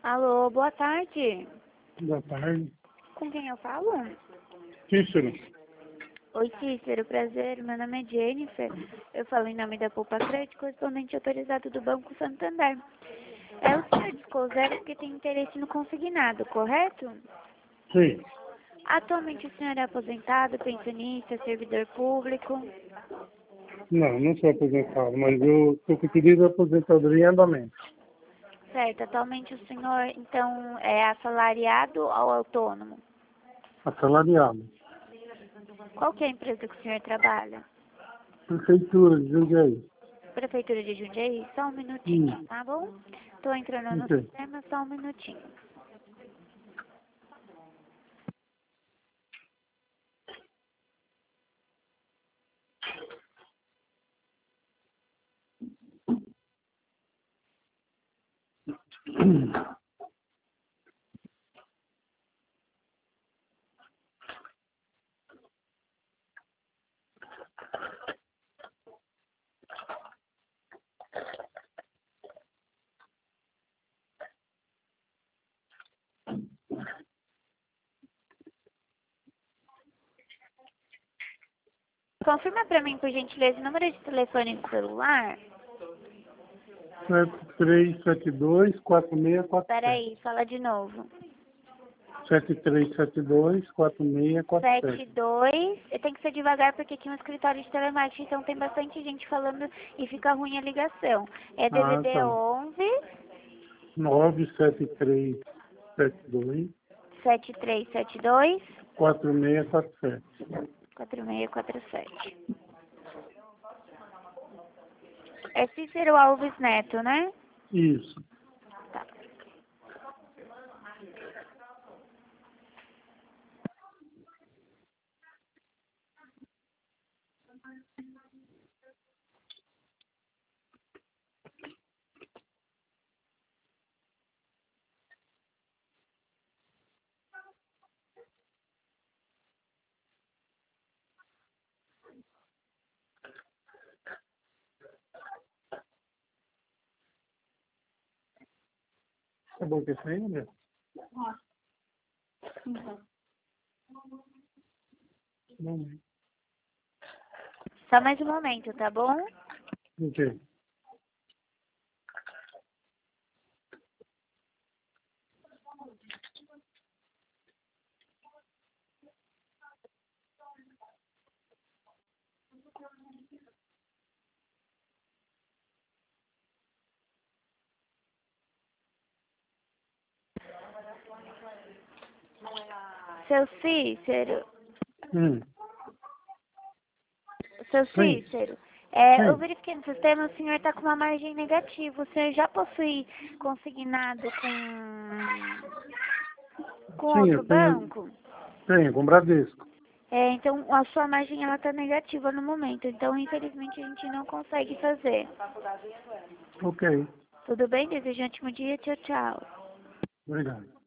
Alô, boa tarde. Boa tarde. Com quem eu falo? Cícero. Oi, Cícero, prazer. Meu nome é Jennifer. Eu falo em nome da Poupa Crédito, correspondente autorizado do Banco Santander. É o senhor discou zero porque tem interesse no consignado, correto? Sim. Atualmente o senhor é aposentado, pensionista, servidor público? Não sou aposentado, mas eu estou com pedido de aposentadoria em andamento. Certo, atualmente o senhor, então, é assalariado ou autônomo? Assalariado. Qual que é a empresa que o senhor trabalha? Prefeitura de Jundiaí. Prefeitura de Jundiaí? Só um minutinho, tá bom? Tô entrando no Ok. sistema, só um minutinho. Confirma pra mim, por gentileza, o número de telefone do celular. 7372-4647. Peraí, fala de novo. 7372-4647. 72. Tem que ser devagar porque aqui é um escritório de telemarketing, então tem bastante gente falando e fica ruim a ligação. É Ah, DDD tá. 11 97372-4647. 7372 4647. É Cícero Alves Neto, né? Isso. Tá. Tá bom que isso aí, né? Não. Só mais um momento, tá bom? Ok. Seu Cícero, Hum. seu Sim. Cícero, eu Sim. verifiquei no sistema, o senhor está com uma margem negativa. O senhor já possui consignado com Sim, outro eu tenho. banco? Tenho, com Bradesco. Então a sua margem ela está negativa no momento. Então, infelizmente, a gente não consegue fazer. Ok. Tudo bem? Desejo um ótimo dia. Tchau, tchau. Obrigado.